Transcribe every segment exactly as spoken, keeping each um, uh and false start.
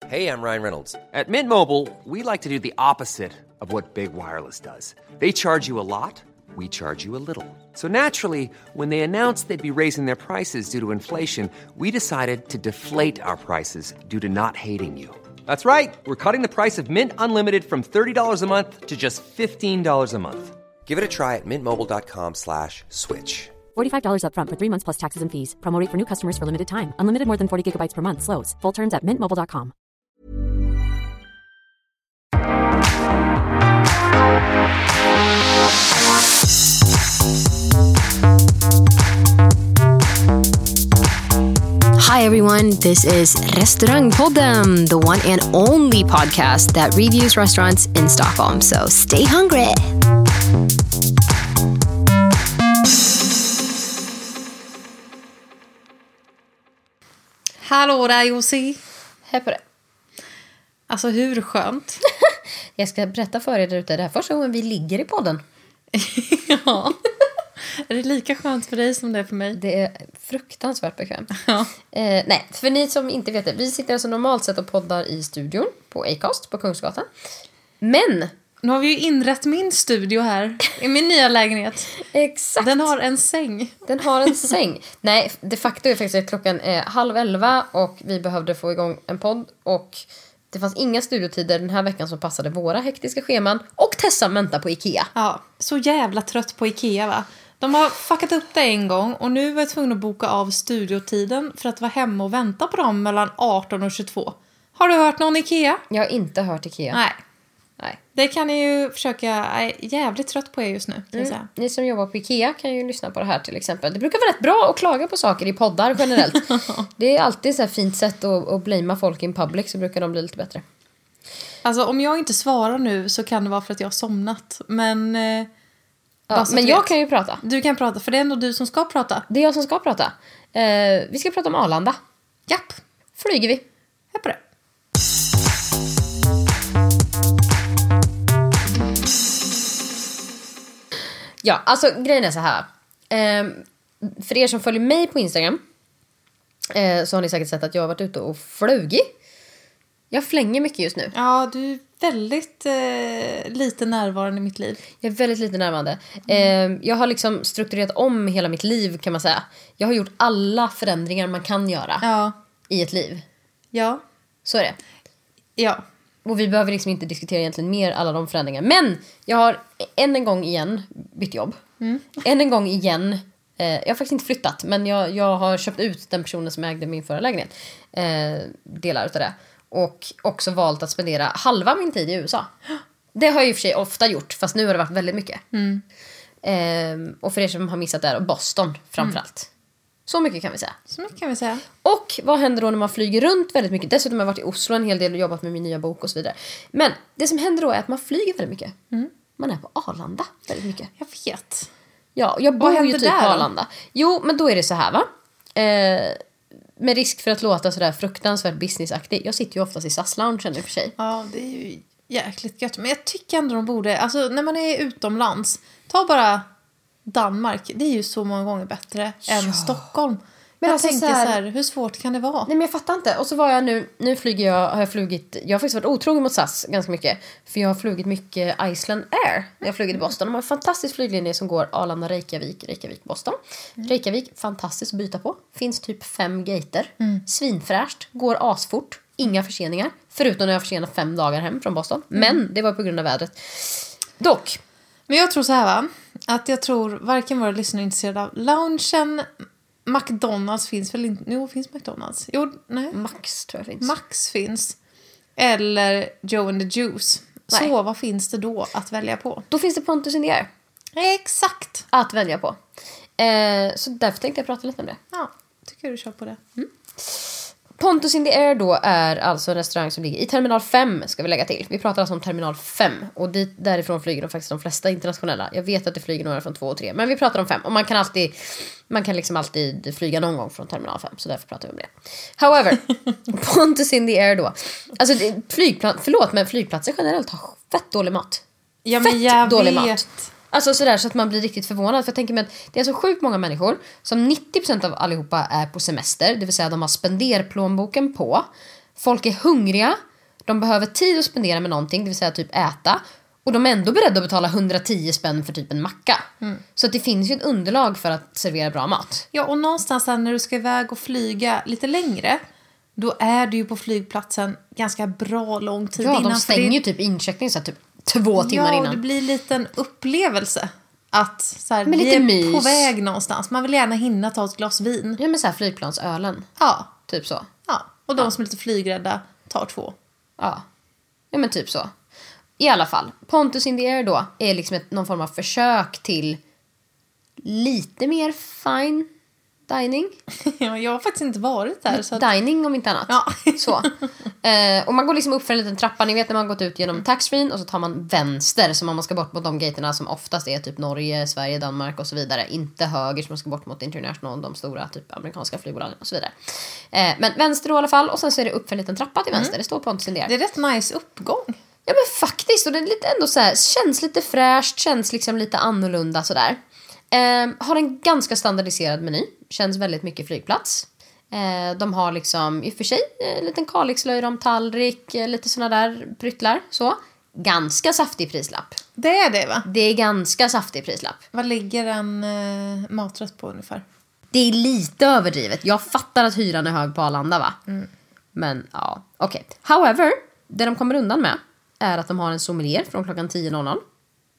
Hey, I'm Ryan Reynolds. At Mint Mobile, we like to do the opposite of what Big Wireless does. They charge you a lot, we charge you a little. So naturally, when they announced they'd be raising their prices due to inflation, we decided to deflate our prices due to not hating you. That's right. We're cutting the price of Mint Unlimited from thirty dollars a month to just fifteen dollars a month. Give it a try at mintmobile.com slash switch. forty-five dollars up front for three months plus taxes and fees. Promo rate for new customers for limited time. Unlimited more than forty gigabytes per month. Slows full terms at mint mobile dot com. Hi everyone, this is Restaurangpodden, the one and only podcast that reviews restaurants in Stockholm. So stay hungry! Hallå där Josi. Hej på det. Alltså hur skönt? Jag ska berätta för er där ute, det här första gången vi ligger i podden. Ja. Är det lika skönt för dig som det är för mig? Det är fruktansvärt bekvämt. Ja. Eh, nej, för ni som inte vet det, vi sitter alltså normalt sett och poddar i studion på Acast på Kungsgatan. Men nu har vi ju inrett min studio här i min nya lägenhet. Exakt. Den har en säng. Den har en säng. Nej, de facto är faktiskt att klockan är halv elva och vi behövde få igång en podd och det fanns inga studiotider den här veckan som passade våra hektiska scheman och Tessa väntar på Ikea. Ja, så jävla trött på Ikea va? De har fuckat upp det en gång och nu var jag tvungen att boka av studiotiden för att vara hemma och vänta på dem mellan arton och tjugotvå. Har du hört någon Ikea? Jag har inte hört Ikea. Nej. Nej. Det kan ni ju försöka. Jag är jävligt trött på er just nu. Kan jag säga. Ni som jobbar på Ikea kan ju lyssna på det här till exempel. Det brukar vara rätt bra att klaga på saker i poddar generellt. Det är alltid så här fint sätt att, att blamea folk in public, så brukar de bli lite bättre. Alltså om jag inte svarar nu så kan det vara för att jag har somnat. Men, eh, ja, men jag kan ju prata. Du kan prata, för det är ändå du som ska prata. Det är jag som ska prata. Eh, vi ska prata om Arlanda. Japp. Flyger vi. Hej på det. Ja, alltså grejen är så här. Eh, för er som följer mig på Instagram eh, så har ni säkert sett att jag har varit ute och flugit. Jag flänger mycket just nu. Ja, du är väldigt eh, lite närvarande i mitt liv. Jag är väldigt lite närvarande. Mm. Eh, jag har liksom strukturerat om hela mitt liv, kan man säga. Jag har gjort alla förändringar man kan göra ja. i ett liv. Ja. Så är det. Ja. Och vi behöver liksom inte diskutera egentligen mer alla de förändringarna. Men jag har än en gång igen bytt jobb. Mm. Än en gång igen. Eh, jag har faktiskt inte flyttat. Men jag, jag har köpt ut den personen som ägde min förra lägenhet. Eh, delar utav det. Och också valt att spendera halva min tid i U S A. Det har jag i och för sig ofta gjort. Fast nu har det varit väldigt mycket. Mm. Eh, och för er som har missat det här. Boston framförallt. Mm. Så mycket kan vi säga. Så mycket kan vi säga. Och vad händer då när man flyger runt väldigt mycket? Dessutom har jag varit i Oslo en hel del och jobbat med min nya bok och så vidare. Men det som händer då är att man flyger väldigt mycket. Mm. Man är på Arlanda väldigt mycket. Jag vet. Ja, jag bor ju typ på Arlanda. Jo, men då är det så här va. Eh, med risk för att låta sådär fruktansvärt businessaktig. Jag sitter ju oftast i S A S-loungen i och för sig. Ja, det är ju jäkligt gött. Men jag tycker ändå de borde, alltså när man är utomlands, ta bara Danmark. Det är ju så många gånger bättre ja. än Stockholm. Men jag alltså tänker så här, så här, hur svårt kan det vara? Nej, men jag fattar inte. Och så var jag nu, nu flyger jag, har jag flugit, jag har faktiskt varit otrogen mot S A S ganska mycket. För jag har flugit mycket Iceland Air. Jag har flugit i Boston. De har en fantastisk flyglinje som går Arlanda, Reykjavik, Reykjavik, Boston. Mm. Reykjavik, fantastiskt att byta på. Finns typ fem gater. Mm. Svinfräscht, går asfort. Inga förseningar. Förutom när jag försenar fem dagar hem från Boston. Mm. Men det var på grund av vädret. Dock. Men jag tror så här va. Att jag tror varken våra lyssnare är intresserade av loungen. McDonalds finns väl inte. Jo, finns McDonalds. Jo, nej. Max tror jag finns. Max finns. Eller Joe and the Juice. Nej. Så vad finns det då att välja på? Då finns det Pontus in the Air. Exakt. Att välja på. Eh, så därför tänkte jag prata lite om det. Ja, tycker du kör på det. Mm. Pontus in the Air då är alltså en restaurang som ligger i terminal fem, ska vi lägga till. Vi pratar alltså om terminal fem. Och dit, därifrån flyger de faktiskt de flesta internationella. Jag vet att det flyger några från två och tre. Men vi pratar om fem. Och man kan alltid Man kan liksom alltid flyga någon gång från terminal fem. Så därför pratar vi om det. However, Pontus in the Air då. Alltså flygplan, förlåt men flygplatser generellt har fett dålig mat. Ja, fett men jag dålig vet. mat. Alltså sådär så att man blir riktigt förvånad. För jag tänker mig att det är så sjukt många människor som nittio procent av allihopa är på semester. Det vill säga de har spenderplånboken på. Folk är hungriga. De behöver tid att spendera med någonting, det vill säga typ äta. Och de är ändå beredda att betala hundratio spänn för typ en macka. Mm. Så att det finns ju ett underlag för att servera bra mat. Ja, och någonstans när du ska iväg och flyga lite längre, då är du ju på flygplatsen ganska bra lång tid ja, innan. Ja, de stänger ju typ incheckning så här, typ två timmar ja, innan. Ja, det blir en liten upplevelse. Att så här, men vi lite är mys. På väg någonstans. Man vill gärna hinna ta ett glas vin. Ja, men så här flygplansölen. Ja. Typ så. Ja, och de ja. som är lite flygrädda tar två. Ja. Ja, men typ så. I alla fall, Pontus in the Air då är liksom ett, någon form av försök till lite mer fine dining. Ja, jag har faktiskt inte varit där. Så att... Dining om inte annat. Ja. Så. Eh, och man går liksom upp för en liten trappa. Ni vet när man gått ut genom taxfree och så tar man vänster. Så man ska bort mot de gaterna som oftast är typ Norge, Sverige, Danmark och så vidare. Inte höger som man ska bort mot International, de stora typ amerikanska flygbolagen och så vidare. Eh, men vänster då i alla fall. Och sen så är det upp för en liten trappa till vänster. Mm. Det står Pontus in the Air. Det är rätt nice uppgång. Ja, men faktiskt. Och det är lite ändå så här, känns lite fräscht, känns liksom lite annorlunda sådär. Eh, har en ganska standardiserad meny. Känns väldigt mycket flygplats. Eh, de har liksom i och för sig en liten Kalixlöjrom-tallrik, lite såna där pryttlar. Så. Ganska saftig prislapp. Det är det, va? Det är ganska saftig prislapp. Vad ligger en eh, maträtt på ungefär? Det är lite överdrivet. Jag fattar att hyran är hög på Arlanda, va? Mm. Men ja, okej. Okay. However, det de kommer undan med är att de har en sommelier från klockan tio noll noll.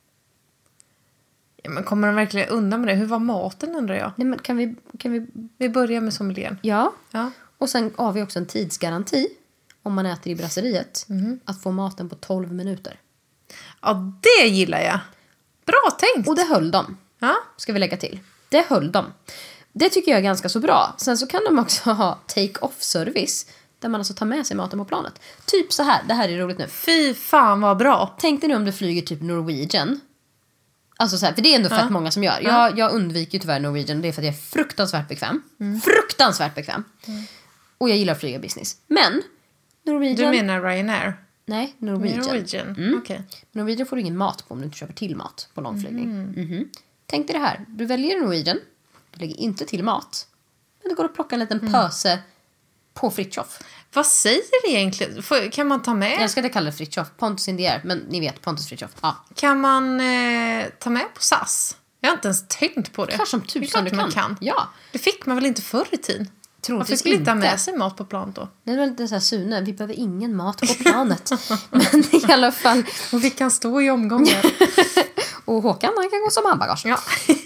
Ja, men kommer de verkligen undan med det? Hur var maten, undrar jag? Nej, men kan vi... Kan vi... vi börjar med sommelieren. Ja. ja. Och sen har vi också en tidsgaranti om man äter i brasseriet. Mm. Att få maten på tolv minuter. Ja, det gillar jag. Bra tänkt. Och det höll de. Ja. Ska vi lägga till. Det höll de. Det tycker jag är ganska så bra. Sen så kan de också ha take-off-service. Där man alltså tar med sig maten på planet. Typ så här. Det här är roligt nu. Fy fan vad bra. Tänk dig nu om du flyger typ Norwegian. Alltså så här, för det är ändå fett ja. många som gör. Ja. Jag, jag undviker ju tyvärr Norwegian. Det är för att jag är fruktansvärt bekväm. Mm. Fruktansvärt bekväm. Mm. Och jag gillar att flyga business. Men Norwegian... Du menar Ryanair? Nej, Norwegian. Norwegian. Mm. Okay. Norwegian får du ingen mat på om du inte köper till mat på långflygning. Mm. Mm-hmm. Tänk dig det här. Du väljer Norwegian. Du lägger inte till mat. Men du går och plockar en liten mm. pöse på Fritjof. Vad säger det egentligen? Kan man ta med? Jag älskar att kalla det Fritjof. Pontus in the Air. Men ni vet, Pontus Fritjof. Ja. Kan man eh, ta med på S A S? Jag har inte ens tänkt på det. Kanske som tusan du kan. Man kan. Ja. Det fick man väl inte förr i tiden? Varför skulle inte ha med sig mat på plan då? Det är väl inte så här, Sune, vi behöver ingen mat på planet. Men i alla fall. Och vi kan stå i omgångar. Och Håkan, han kan gå som handbagage. Ja.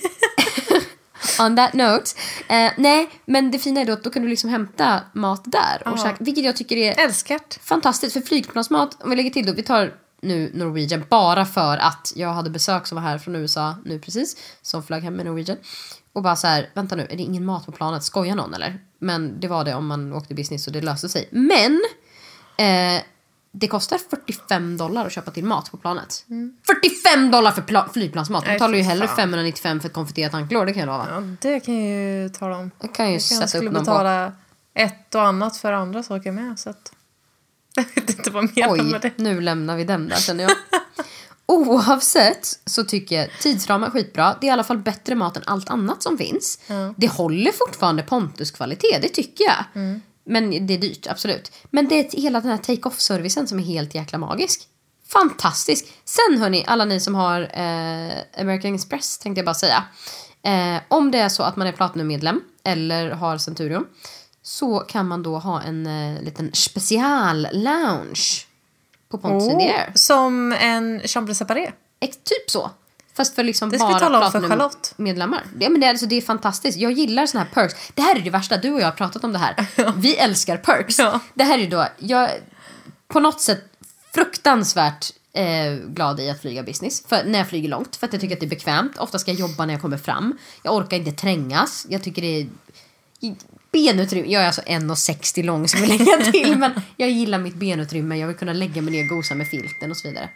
On that note. Eh, nej, men det fina är då att då kan du liksom hämta mat där. Och käka, vilket jag tycker är älskat. Fantastiskt. För flygplansmat, om vi lägger till då, vi tar nu Norwegian bara för att jag hade besök som var här från U S A nu precis. Som flög hem med Norwegian. Och bara så här, vänta nu, är det ingen mat på planet? Skojar någon eller? Men det var det om man åkte business och det löste sig. Men eh, det kostar fyrtiofem dollar att köpa till mat på planet. Mm. fyrtiofem dollar för pla- flygplansmat. Man betalar ju hellre femhundranittiofem för ett konfiterat tanklår, det kan jag lova. Ja, det kan jag ju tala om. Jag kan ju jag sätta skulle upp någon betala på. ett och annat för andra saker med. Så att jag vet inte vad jag menar Oj, med det. Nu lämnar vi den där, känner jag. Oavsett så tycker jag tidsramar är skitbra. Det är i alla fall bättre mat än allt annat som finns. Mm. Det håller fortfarande Pontus kvalitet, det tycker jag. Mm. Men det är dyrt, absolut. Men det är hela den här take-off-servicen som är helt jäkla magisk. Fantastisk. Sen hörni, alla ni som har eh, American Express tänkte jag bara säga. Eh, om det är så att man är Platinum-medlem eller har Centurion, så kan man då ha en eh, liten special lounge på Pontus in the Air. Som en chambre séparée. Typ så. Fast för liksom det ska bara vi tala om för Charlotte. Medlemmar. Ja, men det, är, alltså, det är fantastiskt. Jag gillar såna här perks. Det här är det värsta. Du och jag har pratat om det här. Vi älskar perks. Ja. Det här är då... Jag på något sätt fruktansvärt eh, glad i att flyga business. För, när jag flyger långt. För att jag tycker att det är bekvämt. Ofta ska jag jobba när jag kommer fram. Jag orkar inte trängas. Jag tycker det är... Benutrymme. Jag är alltså en komma sextio lång som jag lägger till. Men jag gillar mitt benutrymme. Jag vill kunna lägga mig ner och gosa med filten och så vidare.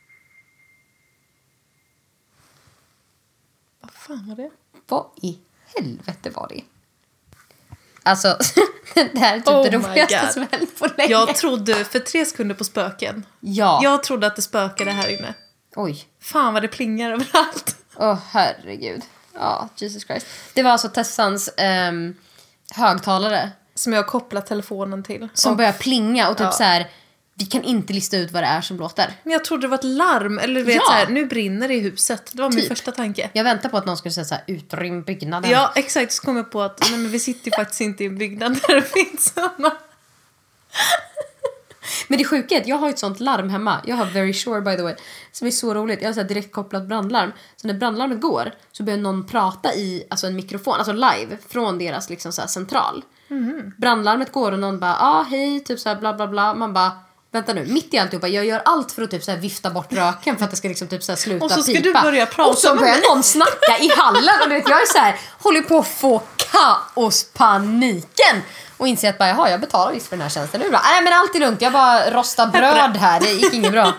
Vad fan var det? Vad i helvete var det? Alltså, det här är typ oh det roligaste som hänt på länge. Jag trodde för tre sekunder på spöken. Ja. Jag trodde att det spökade här inne. Oj. Fan vad det plingar överallt. Åh, oh, herregud. Ja, Jesus Christ. Det var alltså Tessans um, högtalare som jag har kopplat telefonen till. Som och, börjar plinga och typ ja. så här. Vi kan inte lista ut vad det är som låter. Men jag trodde det var ett larm. Eller du vet Ja. så här, nu brinner det i huset. Det var min Typ. första tanke. Jag väntar på att någon skulle säga så här, utrym byggnaden. Ja, exakt. Så kom jag på att nej, men vi sitter ju faktiskt inte i en byggnad där det finns såna. Men det sjuka är att jag har ett sånt larm hemma. Jag har Very Sure by the way. Som är så roligt. Jag har så här direkt kopplat brandlarm. Så när brandlarmet går så börjar någon prata i alltså en mikrofon. Alltså live från deras liksom så här central. Mm. Brandlarmet går och någon bara ah hej typ så här bla bla bla. Man bara vänta nu mitt i alltihopa. Jag gör allt för att typ så här vifta bort röken för att det ska liksom typ så här sluta Och så ska pipa. du börja prata. Och så börjar någon snacka i hallen. Och du vet jag är så här håller på att få kaospaniken. Och inser att bara, jaha, jag betalar visst för den här tjänsten. Nu bra. Nej, men allt är lugnt. Jag bara rostar bröd här. Det gick inget bra.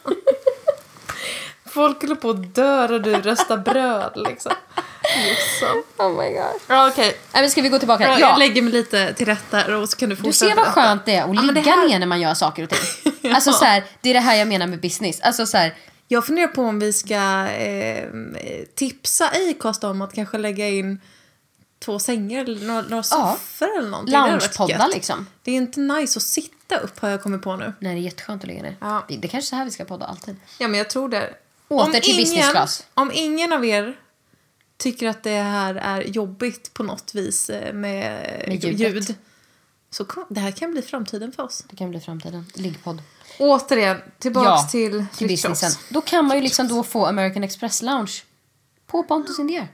Folk håller på att dö och du röstar bröd liksom. Just Oh my god. Ja, okej. Okay. Nej, men ska vi gå tillbaka? Ja, Ja. jag lägger mig lite till rätta och så kan du Du fortsätta. ser vad berätta. skönt det är att Ja, men ligga det här- ner när man gör saker och ting. Alltså så här, det är det här jag menar med business. Alltså så här, Jag funderar på om vi ska eh, tipsa Acast om att kanske lägga in två sängar eller några, några soffor eller någonting. Det hade varit loungepodda gött. liksom. Det är inte nice att sitta upp har jag kommit på nu. Nej, det är jätteskönt att ligga ner. Ja. Det är kanske så här vi ska podda alltid. Ja, men jag tror det. Åter till business class. Om ingen av er tycker att det här är jobbigt på något vis eh, med, Med ljudet. ljud. Så kom, det här kan bli framtiden för oss. Det kan bli framtiden. Liggpodd. Återigen, tillbaks Ja, till till flyttjobb. businessen. Då kan man ju liksom då få American Express Lounge på Pontus Indier.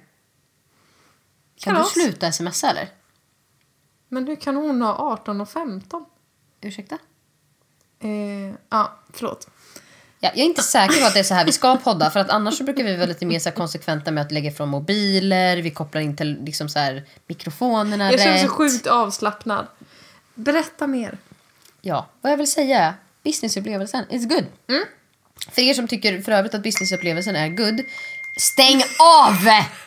Kan Kalas. du sluta smsa eller? Men hur kan hon ha arton och femton? Ursäkta? Eh, ja, förlåt. Ja, jag är inte säker på att det är så här vi ska podda. För att annars så brukar vi vara lite mer så här konsekventa med att lägga från mobiler. Vi kopplar in till liksom så här mikrofonerna Jag känner rätt. så sjukt avslappnad. Berätta mer. Ja, vad jag vill säga är businessupplevelsen is good. Mm. För er som tycker för övrigt att businessupplevelsen är good, stäng av!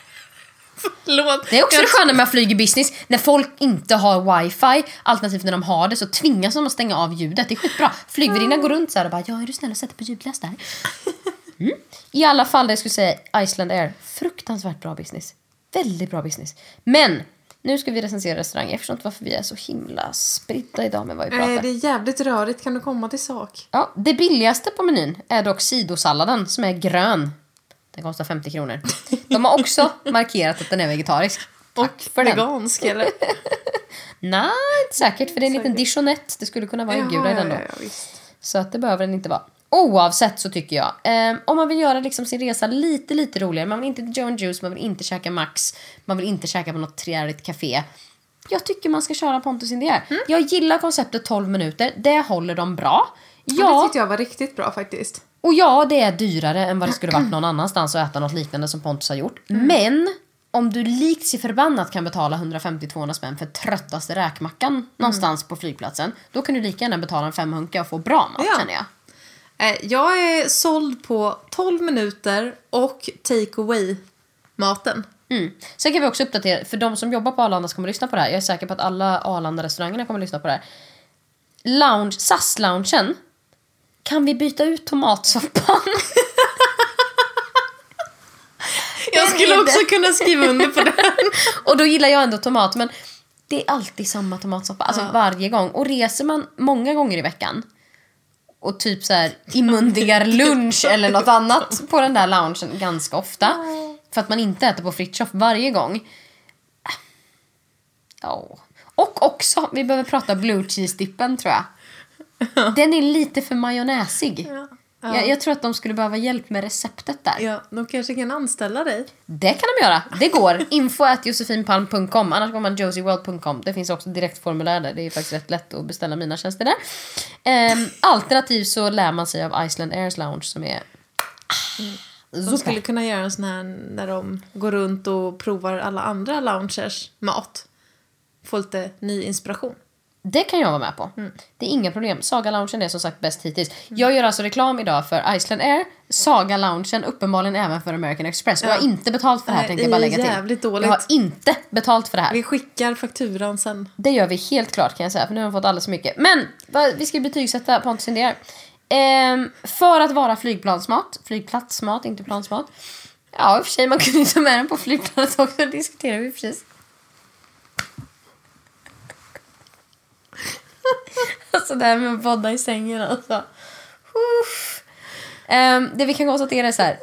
Förlåt. Det är också jag... det sköna med att flyga business. När folk inte har wifi, alternativt när de har det, så tvingas de att stänga av ljudet. Det är skitbra. Flygvärdinnan går runt så här och bara, ja, är du snäll och sätter på ljudlös där? Mm. I alla fall, det jag skulle säga, Iceland Air. Fruktansvärt bra business. Väldigt bra business. Men, nu ska vi recensera restaurang. Jag förstår inte varför vi är så himla spridda idag med vad vi pratar. Eh, det är jävligt rörigt. Kan du komma till sak? Ja, det billigaste på menyn är dock sidosalladen som är grön. Den kostar femtio kronor. De har också markerat att den är vegetarisk. Tack Och för den. vegansk, eller? Nej, inte säkert. För det är en liten dijonette. Det skulle kunna vara en gula i den då. ja, ja, visst. Så att det behöver den inte vara. Oavsett så tycker jag. Eh, om man vill göra liksom sin resa lite, lite roligare. Man vill inte till Joe and Juice. Man vill inte käka Max. Man vill inte käka på något trevligt café. Jag tycker man ska köra Pontus Indier. Mm. Jag gillar konceptet tolv minuter. Det håller de bra. Ja. Ja, Det tyckte jag var riktigt bra faktiskt. och ja, det är dyrare än vad det skulle varit någon annanstans att äta något liknande som Pontus har gjort. Mm. Men om du likt sig förbannat kan betala hundrafemtio till tvåhundra spänn för tröttaste räkmackan mm. någonstans på flygplatsen, då kan du lika gärna betala en femhunka och få bra mat, Ja. känner jag. Eh, jag är såld på tolv minuter och take away maten. Mm. Sen kan vi också uppdatera, för de som jobbar på Arlanda kommer att lyssna på det här. Jag är säker på att alla Arlanda-restaurangerna kommer att lyssna på det här. Lounge, S A S-loungen. Kan vi byta ut tomatsoppan? Jag skulle är också det. kunna skriva under på den. Och då gillar jag ändå tomat, men det är alltid samma tomatsoppa. Alltså Ja. varje gång. Och reser man många gånger i veckan och typ så här inmundigar lunch eller något annat på den där loungen ganska ofta. För att man inte äter på Fritjof varje gång. Ja. Och också, vi behöver prata blue cheese-dippen tror jag. Den är lite för majonnäsig. Ja. Ja. Jag, jag tror att de skulle behöva hjälp med receptet där. Ja, de kanske kan anställa dig. Det kan de göra. Det går. info at josefinpalm punkt com. Annars går man josieworld punkt com. Det finns också direktformulär där. Det är faktiskt rätt lätt att beställa mina tjänster där. Ehm, alternativt så lär man sig av Iceland Airs Lounge som är... De skulle kunna göra en sån här när de går runt och provar alla andra loungers mat. Få lite ny inspiration. Det kan jag vara med på. Mm. Det är inga problem. Saga Loungen är som sagt bäst hittills. Mm. Jag gör alltså reklam idag för Iceland Air, Saga Loungen, uppenbarligen även för American Express. Och Ja. jag har inte betalt för det här, Nej, tänkte jag bara lägga det är till. jävligt dåligt. Jag har inte betalt för det här. Vi skickar fakturan sen. Det gör vi helt klart kan jag säga, för nu har vi fått alldeles för mycket. Men va, vi ska betygsätta Pontus Indier. Ehm, för att vara flygplansmat, flygplatsmat, inte plansmat. Ja, i och för sig, man kunde ta med den på flygplanet också, det diskuterar vi precis. Alltså det här med att podda i sängen alltså. Uff. Um, det vi kan konstatera är så här.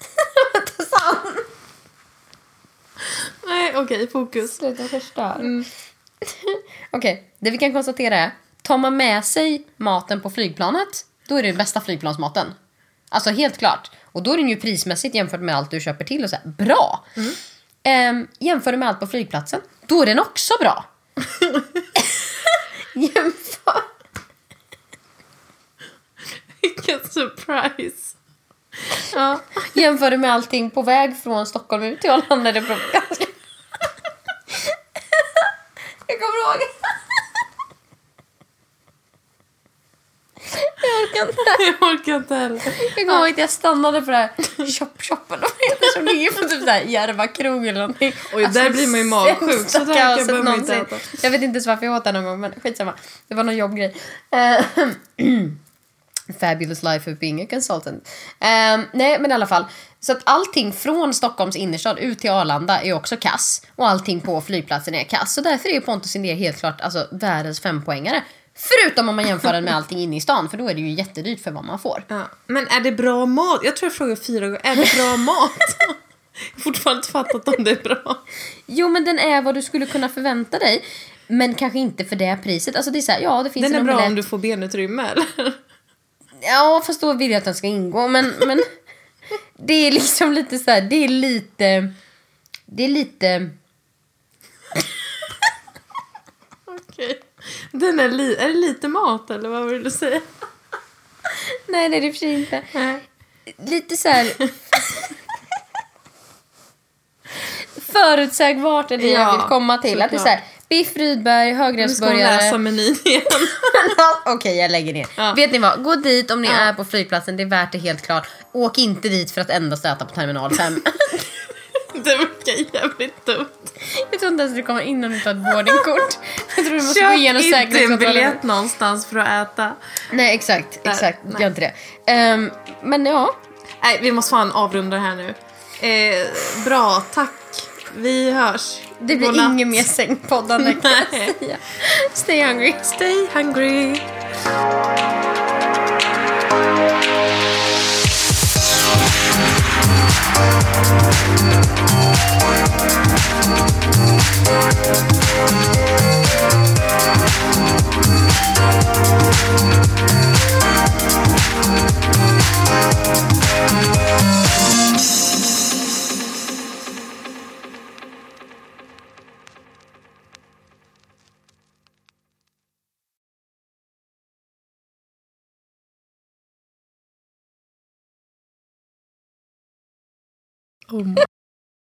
Nej, okej, okay, fokus. Sluta förstör. Mm. Okej, okay, det vi kan konstatera är, tar man med sig maten på flygplanet, då är det bästa flygplansmaten. Alltså helt klart. Och då är den ju prismässigt jämfört med allt du köper till och så här, bra. Mm. Um, jämför med allt på flygplatsen, då är den också bra. Jämför. Vilken surprise. Ja. Jämför med allting på väg från Stockholm ut till Arlanda. Det ganska... Jag kommer ihåg. Jag orkar inte. Jag orkar inte heller. Jag kommer ihåg att jag stannade på det här shop-shoppen. Som ligger på typ såhär Järva krog eller någonting. Oj, alltså, där blir man ju magsjuk. Så där kan jag börja inte äta. Jag vet inte ens varför jag åt den någon gång. Men skitsamma. Det var någon jobbgrej. Fabulous life of being a consultant. Um, nej, men i alla fall. Så att allting från Stockholms innerstad ut till Arlanda är också kass. Och allting på flygplatsen är kass. Så därför är ju Pontus Indé helt klart alltså, världens fempoängare. Förutom om man jämför den med allting inne i stan. För då är det ju jättedyrt för vad man får. Ja. Men är det bra mat? Jag tror jag frågar fyra gånger. Är det bra mat? Jag har fortfarande inte fattat om det är bra. Jo, men den är vad du skulle kunna förvänta dig. Men kanske inte för det priset. Alltså det är så här, ja, det finns den är en bra omelett. Om du får benutrymme, eller? Ja, fast då vill jag att den ska ingå. Men, men det är liksom lite så här, det är lite... Det är lite... Okej. Den är, li- är det lite mat, eller vad vill du säga? Nej, det är det i och för sig inte. Nej. Lite så här... förutsägbart är det ja, jag vill komma till. Att det är så här, Biff Rydberg, högrättsburgare. Nu ska läsa menyn igen. Okej, okay, jag lägger ner. Ja. Vet ni vad? Gå dit om ni ja. är på flygplatsen. Det är värt det helt klart. Åk inte dit för att endast äta på terminal fem. Det verkar jävligt dumt. Jag tror inte ens att du kommer in om du tar ett boardingkort. Jag tror du måste gå igenom säkerhetskontrollen. Köp inte en biljett någonstans för att äta. Nej, exakt. exakt. Nej. Gör inte det. Um, men ja. Nej, vi måste fan avrunda det här nu. Eh, bra, tack. Vi hörs. Det blir Godnatt. Ingen mer sängpoddande kan jag säga. Stay hungry. Stay hungry. Oh my